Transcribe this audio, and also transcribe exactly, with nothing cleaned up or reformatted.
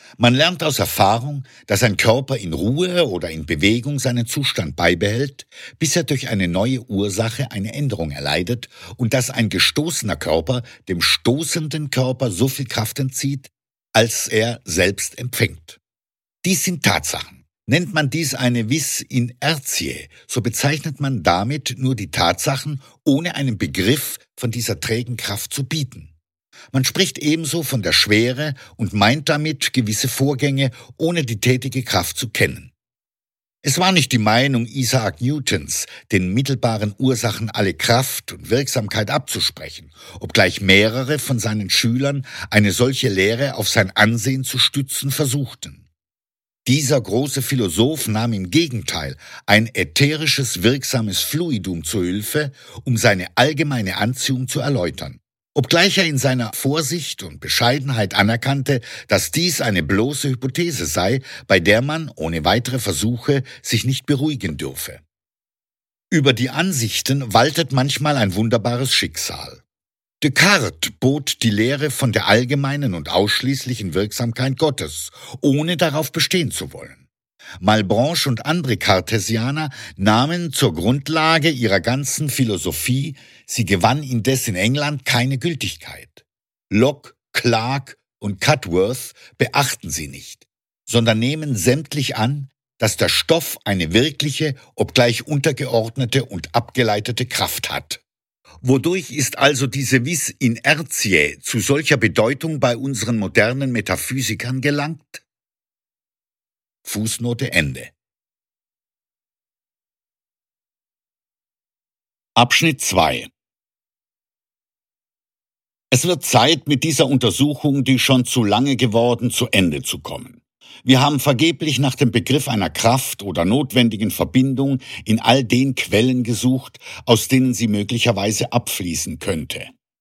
Man lernt aus Erfahrung, dass ein Körper in Ruhe oder in Bewegung seinen Zustand beibehält, bis er durch eine neue Ursache eine Änderung erleidet und dass ein gestoßener Körper dem stoßenden Körper so viel Kraft entzieht, als er selbst empfängt. Dies sind Tatsachen. Nennt man dies eine vis inertiae, so bezeichnet man damit nur die Tatsachen, ohne einen Begriff von dieser trägen Kraft zu bieten. Man spricht ebenso von der Schwere und meint damit gewisse Vorgänge, ohne die tätige Kraft zu kennen. Es war nicht die Meinung Isaac Newtons, den mittelbaren Ursachen alle Kraft und Wirksamkeit abzusprechen, obgleich mehrere von seinen Schülern eine solche Lehre auf sein Ansehen zu stützen versuchten. Dieser große Philosoph nahm im Gegenteil ein ätherisches, wirksames Fluidum zur Hilfe, um seine allgemeine Anziehung zu erläutern. Obgleich er in seiner Vorsicht und Bescheidenheit anerkannte, dass dies eine bloße Hypothese sei, bei der man ohne weitere Versuche sich nicht beruhigen dürfe. Über die Ansichten waltet manchmal ein wunderbares Schicksal. Descartes bot die Lehre von der allgemeinen und ausschließlichen Wirksamkeit Gottes, ohne darauf bestehen zu wollen. Malebranche und andere Cartesianer nahmen zur Grundlage ihrer ganzen Philosophie, sie gewann indes in England keine Gültigkeit. Locke, Clarke und Cudworth beachten sie nicht, sondern nehmen sämtlich an, dass der Stoff eine wirkliche, obgleich untergeordnete und abgeleitete Kraft hat. Wodurch ist also diese vis inertiae zu solcher Bedeutung bei unseren modernen Metaphysikern gelangt? Fußnote Ende. Abschnitt zwei. Es wird Zeit, mit dieser Untersuchung, die schon zu lange geworden, zu Ende zu kommen. Wir haben vergeblich nach dem Begriff einer Kraft oder notwendigen Verbindung in all den Quellen gesucht, aus denen sie möglicherweise abfließen könnte.